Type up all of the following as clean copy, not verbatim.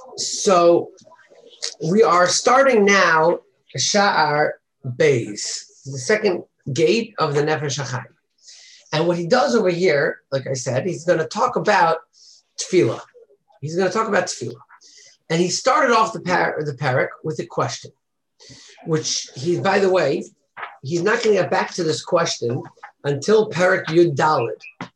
So we are starting now Sha'ar Beis, the second gate of the Nefesh HaChaim. And what he does over here, like I said, he's going to talk about tefillah. He's going to talk about tefillah. And he started off the parak with a question, which he, by the way, he's not going to get back to this question until parak Yud Daled.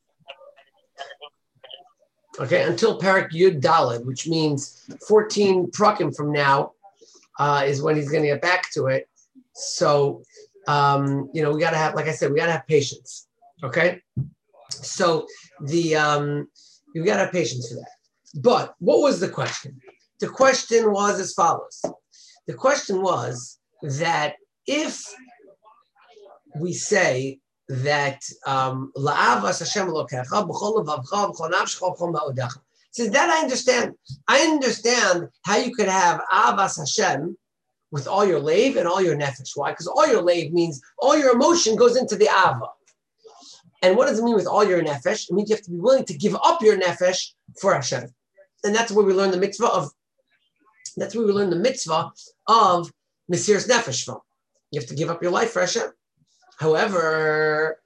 Okay, until parak Yud Daled, which means 14 prakim from now is when he's going to get back to it. So, we got to have, like I said, we got to have patience. Okay, so you got to have patience for that. But what was the question? The question was as follows. The question was that if we say that la'avas Hashem Elokecha b'chol levavcha b'chol nafshecha b'chol ma'odecha. Says that I understand. I understand how you could have avas Hashem with all your leiv and all your nefesh. Why? Because all your leiv means all your emotion goes into the ava. And what does it mean with all your nefesh? It means you have to be willing to give up your nefesh for Hashem. And that's where we learn the mitzvah of. That's where we learn the mitzvah of Mesiras Nefesh from. You have to give up your life for Hashem. However,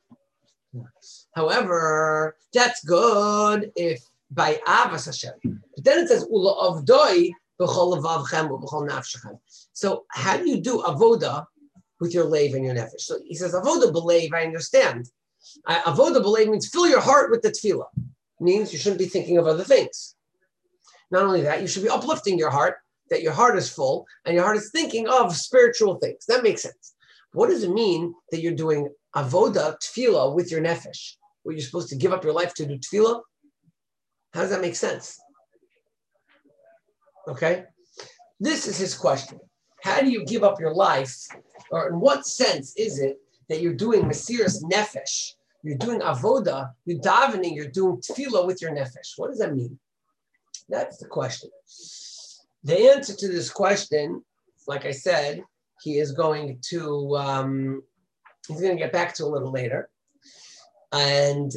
that's good if by Avas Hashem. But then it says Ula Avdoi b'chol levavchem u'b'chol nafshechem. So how do you do avoda with your leiv and your nefesh? So he says avoda b'leiv. I understand. Avoda b'leiv means fill your heart with the tefillah. Means you shouldn't be thinking of other things. Not only that, you should be uplifting your heart, that your heart is full and your heart is thinking of spiritual things. That makes sense. What does it mean that you're doing avoda, tefillah with your nefesh? Where you're supposed to give up your life to do tefillah? How does that make sense? Okay? This is his question. How do you give up your life? Or in what sense is it that you're doing mesiras nefesh? You're doing avoda, you're davening, you're doing tefillah with your nefesh. What does that mean? That's the question. The answer to this question, like I said, he is going to get back to a little later. And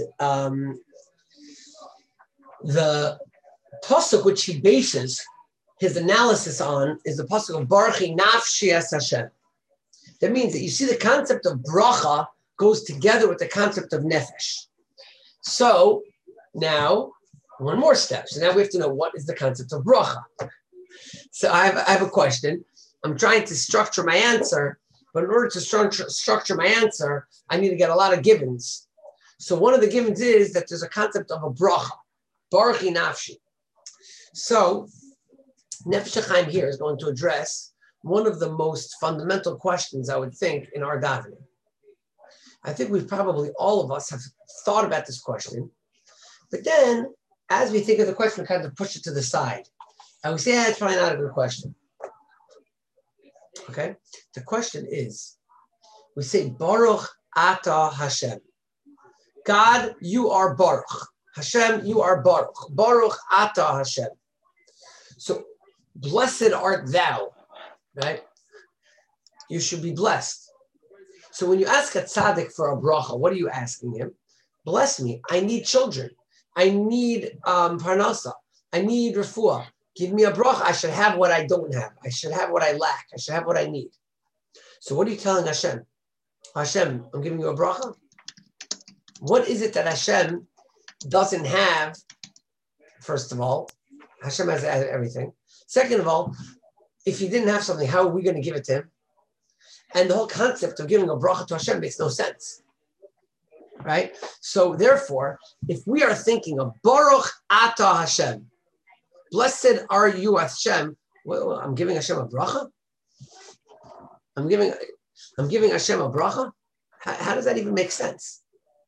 the pasuk which he bases his analysis on is the pasuk of Baruchi Nafshi Es Hashem. That means that you see the concept of bracha goes together with the concept of nefesh. So now, one more step. So now we have to know what is the concept of bracha. So I have a question. I'm trying to structure my answer, but in order to structure my answer, I need to get a lot of givens. So one of the givens is that there's a concept of a bracha, baruchi nafshi. So Nefesh HaChaim here is going to address one of the most fundamental questions, I would think, in our davening. I think we've probably, all of us have thought about this question, but then as we think of the question, we kind of push it to the side. And we say, it's probably not a good question. Okay? The question is, we say, Baruch Ata Hashem. God, you are Baruch. Hashem, you are Baruch. Baruch Ata Hashem. So, blessed art thou, right? You should be blessed. So when you ask a tzaddik for a bracha, what are you asking him? Bless me. I need children. I need parnasa. I need refuah. Give me a bracha. I should have what I don't have. I should have what I lack. I should have what I need. So what are you telling Hashem? Hashem, I'm giving you a bracha. What is it that Hashem doesn't have? First of all, Hashem has everything. Second of all, if he didn't have something, how are we going to give it to him? And the whole concept of giving a bracha to Hashem makes no sense. Right? So therefore, if we are thinking of Baruch Ata Hashem, blessed are you, Hashem. Well, I'm giving Hashem a bracha. I'm giving Hashem a bracha. How does that even make sense?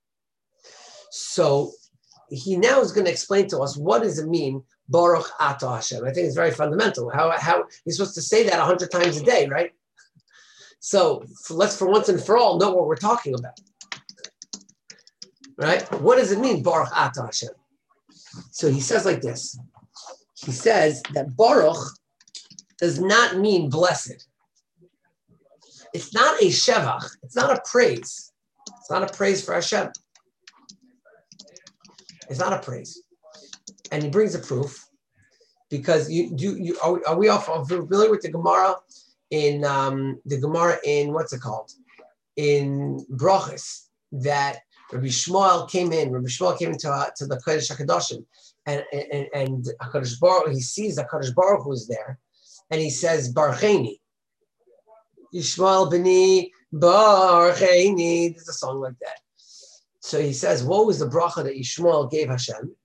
So he now is going to explain to us what does it mean, Baruch Ata Hashem. I think it's very fundamental. How you're supposed to say that 100 times a day, right? So let's for once and for all know what we're talking about. Right? What does it mean, Baruch Ata Hashem? So he says like this. He says that Baruch does not mean blessed. It's not a shevach. It's not a praise. It's not a praise for Hashem. It's not a praise. And he brings a proof because are we all familiar with the Gemara in what's it called in Brachos that Rabbi Shmuel came into the Kodesh HaKadoshim, and HaKadosh Baruch, he sees HaKadosh Baruch Hu is there, and he says Barcheni, Yishmael B'ni Barcheni. There's a song like that. So he says, what was the bracha that Yishmael gave Hashem?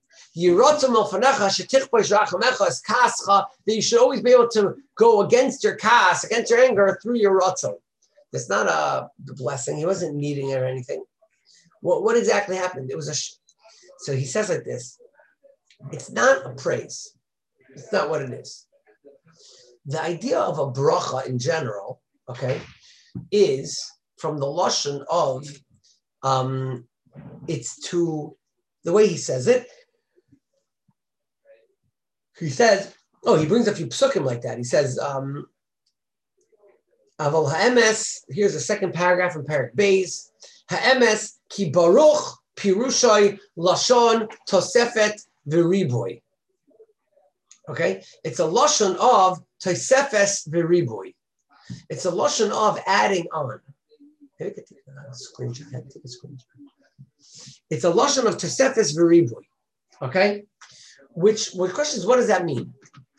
That you should always be able to go against your kas, against your anger through your ratzon. It's not a blessing. He wasn't needing it or anything. What exactly happened? It was so he says like this. It's not a praise. It's not what it is. The idea of a bracha in general, okay, is from the lashon of it's to the way he says it. He says, he brings a few psukim like that. He says, Aval ha'emes, here's the second paragraph in Parak Beis, ha'emes ki baruch pirushai lashon tosefet v'riboy. Okay? It's a lashon of tosefes v'riboy. It's a lashon of adding on. Maybe I could take a screenshot. It's a lashon of tosefes v'riboy. Okay? Which question is, what does that mean?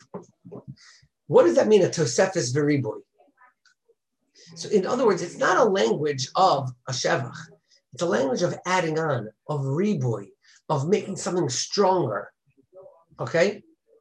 What does that mean, a tosefes v'riboy? So in other words, it's not a language of a shevach. It's a language of adding on, of riboy, of making something stronger. Okay?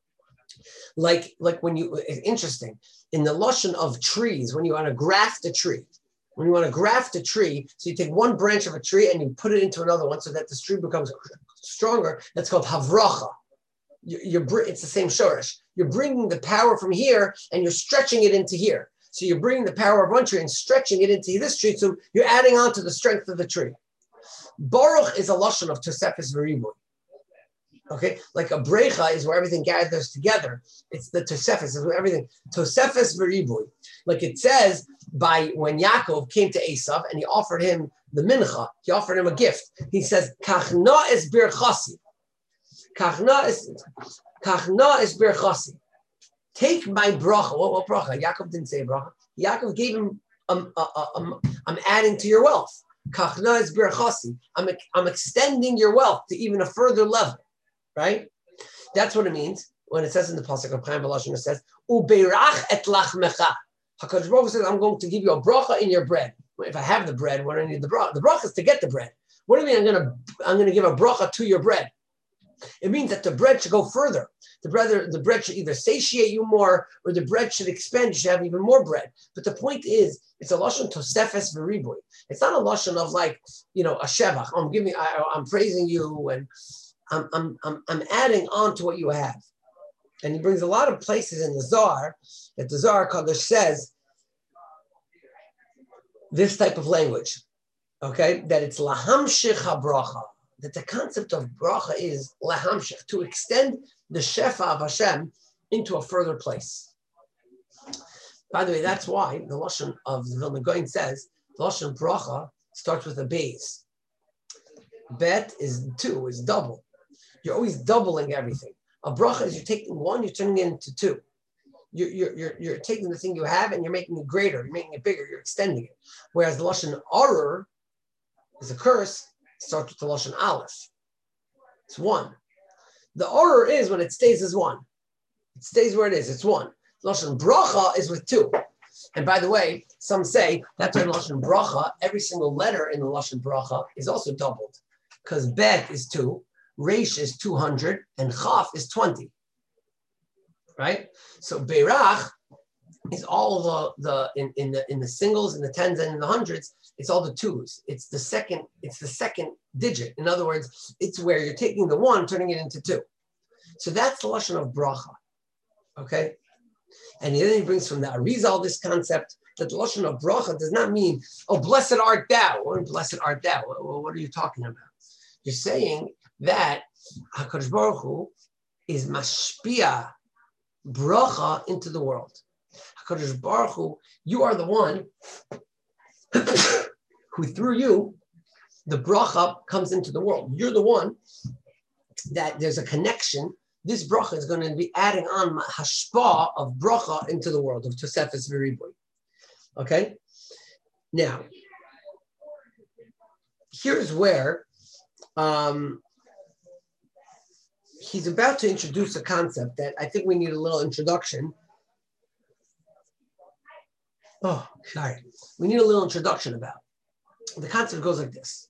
Like when it's interesting, in the lashon of trees, when you want to graft a tree, so you take one branch of a tree and you put it into another one so that the tree becomes stronger. That's called havracha. It's the same shorish. You're bringing the power from here and you're stretching it into here. So you're bringing the power of one tree and stretching it into this tree. So you're adding on to the strength of the tree. Baruch is a lashon of tosefes v'riboy. Okay, like a brecha is where everything gathers together. It's the tosefes is where everything tosefes v'riboy. Like it says when Yaakov came to Esav and he offered him the mincha, he offered him a gift. He says kachna es birchasi. Kachna is birchasi. Take my bracha. What bracha? Yaakov didn't say bracha. Yaakov gave him, I'm adding to your wealth. Kachna is birchasi. I'm extending your wealth to even a further level, right? That's what it means when it says in the pasuk of Chaim Balashon. It says ubeirach et lachmecha. HaKadosh Baruch Hu says, I'm going to give you a bracha in your bread. If I have the bread, what do I need the bracha? The bracha is to get the bread. What do you mean? I'm going to give a bracha to your bread. It means that the bread should go further. The bread should either satiate you more, or the bread should expand. You should have even more bread. But the point is, it's a lashon tosefes v'riboy. It's not a lashon of like, a shevach. I'm praising you, and I'm adding on to what you have. And he brings a lot of places in the Zohar that the Zohar Kadosh says this type of language. Okay, that it's lahamshich habracha. That the concept of bracha is lahamshich, to extend the shefa of Hashem into a further place. By the way, that's why the lashon of the Vilna Gaon says the lashon bracha starts with a beis. Bet is 2, is double. You're always doubling everything. A bracha is you're taking one, you're turning it into 2. You're taking the thing you have and you're making it greater, you're making it bigger, you're extending it. Whereas the lashon arur is a curse. Starts with the lashon aleph. It's 1. The order is when it stays as 1. It stays where it is. It's 1. Lashon bracha is with 2. And by the way, some say that's why in lashon bracha, every single letter in the lashon bracha is also doubled, because bet is 2, resh is 200, and chaf is 20. Right? So beirach is all in the singles, in the tens, and in the hundreds. It's all the 2s. It's the second digit. In other words, it's where you're taking the 1, turning it into 2. So that's the lashon of bracha. Okay? And then he brings from the Arizal this concept that the lashon of bracha does not mean, blessed art thou. Or blessed art thou. What are you talking about? You're saying that HaKadosh Baruch Hu is mashpia bracha into the world. HaKadosh Baruch Hu, you are the one who through you, the bracha comes into the world. You're the one that there's a connection this bracha is going to be adding on hashpah of bracha into the world of Tosefes V'Riboy. Okay? Now, here's where he's about to introduce a concept that I think we need a little introduction. Oh, sorry. We need a little introduction about. The concept goes like this.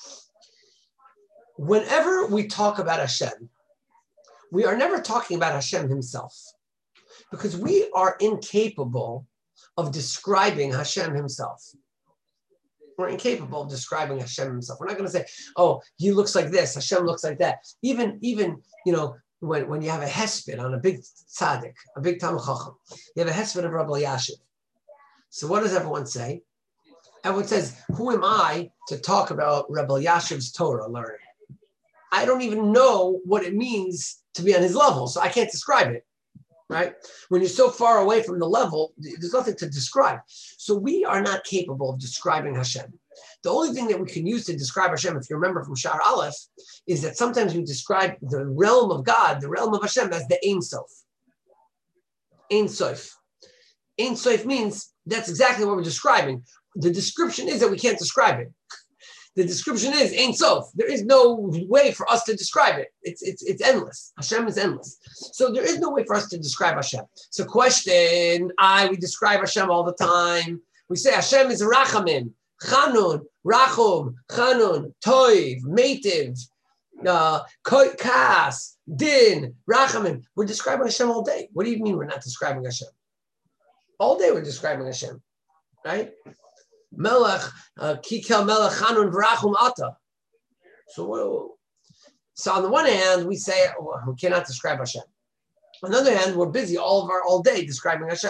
Whenever we talk about Hashem, we are never talking about Hashem himself, because we are incapable of describing Hashem himself. We're incapable of describing Hashem himself. We're not going to say, oh, he looks like this, Hashem looks like that. Even when you have a hesped on a big tzaddik, a big Talmid Chacham, you have a hesped of Rabbi Elyashiv. So what does everyone say? Everyone says, who am I to talk about Rabbi Elyashiv's Torah learning? I don't even know what it means to be on his level, so I can't describe it, right? When you're so far away from the level, there's nothing to describe. So we are not capable of describing Hashem. The only thing that we can use to describe Hashem, if you remember from Sha'ar Aleph, is that sometimes we describe the realm of God, the realm of Hashem, as the Ein Sof. Ein Sof. Ein Sof means that's exactly what we're describing. The description is that we can't describe it. The description is Ein Sof. There is no way for us to describe it. It's endless. Hashem is endless. So there is no way for us to describe Hashem. So question, we describe Hashem all the time. We say Hashem is Rachamim, Chanun, Rachum, Chanun, Toiv, Meitiv, Kas, Din, Rachamim. We're describing Hashem all day. What do you mean we're not describing Hashem? All day we're describing Hashem, right? Melech, Kikel Melech, Chanun, V'Rachum Ata. So on the one hand, we say we cannot describe Hashem. On the other hand, we're busy all day describing Hashem.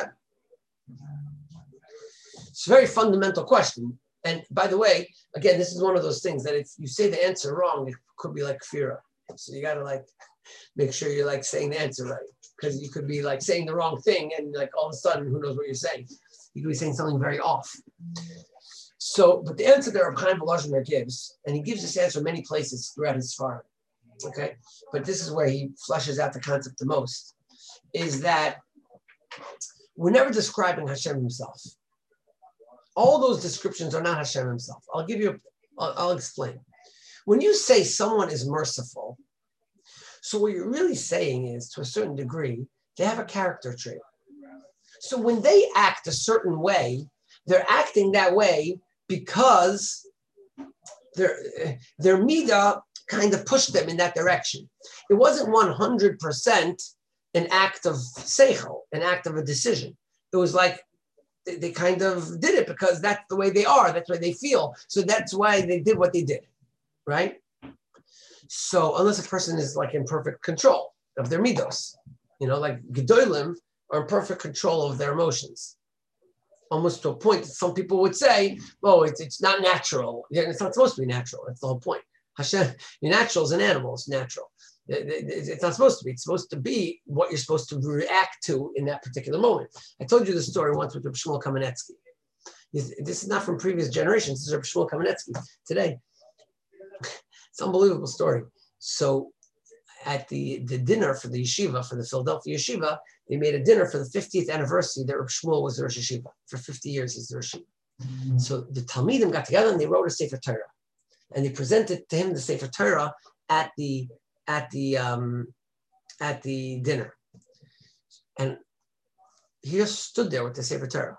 It's a very fundamental question. And by the way, again, this is one of those things that if you say the answer wrong, it could be like kfira. So you got to make sure you're saying the answer right, because you could be saying the wrong thing and all of a sudden, who knows what you're saying? You could be saying something very off. So, but the answer that Reb Chaim Volozhiner gives, and he gives this answer many places throughout his Sfarim, okay? But this is where he fleshes out the concept the most, is that we're never describing Hashem himself. All those descriptions are not Hashem himself. I'll explain. When you say someone is merciful, so what you're really saying is, to a certain degree, they have a character trait. So when they act a certain way, they're acting that way because their midah kind of pushed them in that direction. It wasn't 100% an act of seichel, an act of a decision. It was they kind of did it because that's the way they are, that's the way they feel. So that's why they did what they did, right? So unless a person is in perfect control of their midos, Gedolim are in perfect control of their emotions. Almost to a point that some people would say, oh, it's not natural. Yeah, it's not supposed to be natural. That's the whole point. Hashem, you're natural as an animal. It's natural. It's not supposed to be. It's supposed to be what you're supposed to react to in that particular moment. I told you the story once with Reb Shmuel Kamenetsky. This is not from previous generations. This is Reb Shmuel Kamenetsky today. It's an unbelievable story. So at the dinner for the yeshiva, for the Philadelphia yeshiva, they made a dinner for the 50th anniversary that Reb Shmuel was the Rosh Yeshiva. For 50 years, he's the Rosh Yeshiva. Mm-hmm. So the Talmidim got together and they wrote a Sefer Torah. And they presented to him the Sefer Torah at the dinner. And he just stood there with the Sefer Torah.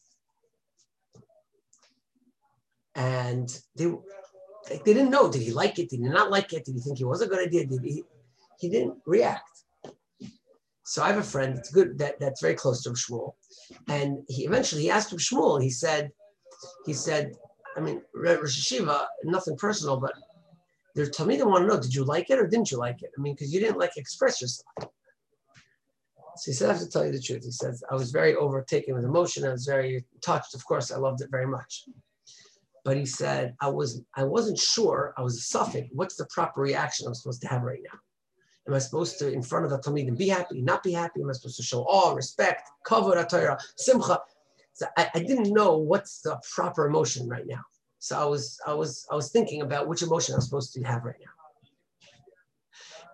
And they didn't know, did he like it? Did he not like it? Did he think it was a good idea? He didn't react. So I have a friend, it's good that's very close to Shmuel. And he asked him Shmuel, he said, I mean, Rosh Yeshiva, nothing personal, but there's Talmidim want to know, did you like it or didn't you like it? I mean, because you didn't express yourself. So he said, I have to tell you the truth. He says, I was very overtaken with emotion. I was very touched. Of course, I loved it very much. But he said, I wasn't sure, I was a suffix, what's the proper reaction I'm supposed to have right now? Am I supposed to, in front of the Talmidim, be happy, not be happy? Am I supposed to show awe, respect, kavod HaTorah, simcha? So I didn't know what's the proper emotion right now. So I was thinking about which emotion I'm supposed to have right now.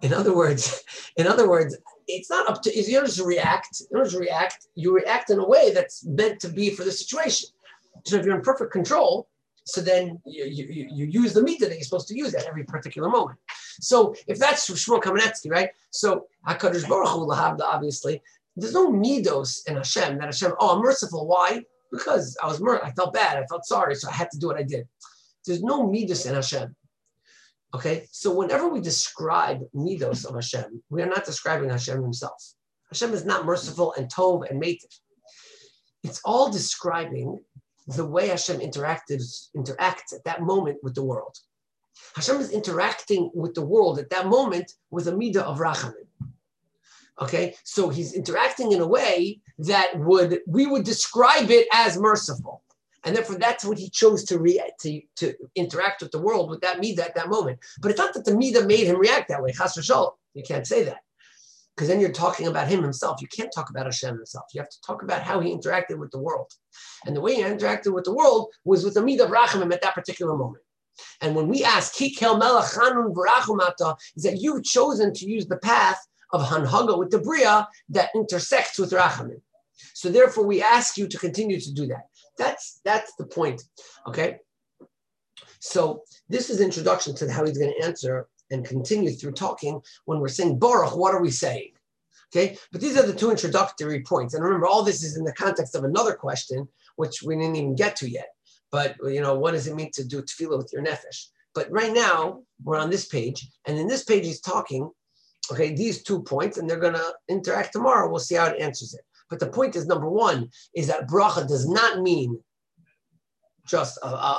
In other words, it's not up to, you don't just react. You react in a way that's meant to be for the situation. So if you're in perfect control, so then you use the meter that you're supposed to use at every particular moment. So if that's Shmuel Kamenetsky, right? So HaKadosh Baruch Hu Lahavda, obviously, there's no midos in Hashem that Hashem, I'm merciful. Why? Because I felt bad, I felt sorry, so I had to do what I did. There's no midos in Hashem. Okay, so whenever we describe midos of Hashem, we are not describing Hashem himself. Hashem is not merciful and tov and meitiv. It's all describing the way Hashem interacts at that moment with the world. Hashem is interacting with the world at that moment with a midah of rachamim. Okay, so he's interacting in a way that we would describe it as merciful, and therefore that's what he chose to interact with the world with that midah at that moment. But it's not that the midah made him react that way. Chas v'shalom, you can't say that, because then you're talking about him himself. You can't talk about Hashem himself. You have to talk about how he interacted with the world. And the way he interacted with the world was with the midah of rachamim at that particular moment. And when we ask, Kikel melech chanun v'rachum, is that you've chosen to use the path of hanhaga with the bria that intersects with rachamim. So therefore, we ask you to continue to do that. That's the point. Okay. So this is introduction to how he's going to answer and continue through talking. When we're saying Baruch, what are we saying? Okay, but these are the two introductory points. And remember, all this is in the context of another question, which we didn't even get to yet. But, what does it mean to do tefillah with your nefesh? But right now, we're on this page. And in this page, he's talking, okay, these 2 points, and they're going to interact tomorrow. We'll see how it answers it. But the point is, number one, is that bracha does not mean just,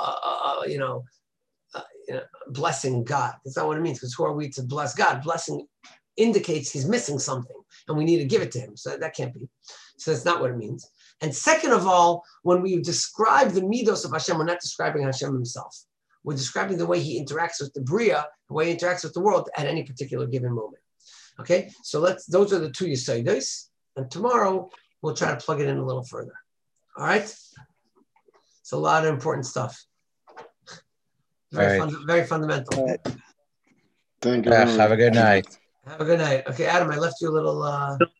blessing God. That's not what it means, because who are we to bless God? Blessing indicates he's missing something, and we need to give it to him. So that can't be. So that's not what it means. And second of all, when we describe the midos of Hashem, we're not describing Hashem himself. We're describing the way he interacts with the bria, the way he interacts with the world at any particular given moment. Okay, so those are the two yesodos. And tomorrow, we'll try to plug it in a little further. All right? It's a lot of important stuff. Very fundamental. Thank you. Have a good night. Have a good night. Okay, Adam, I left you a little...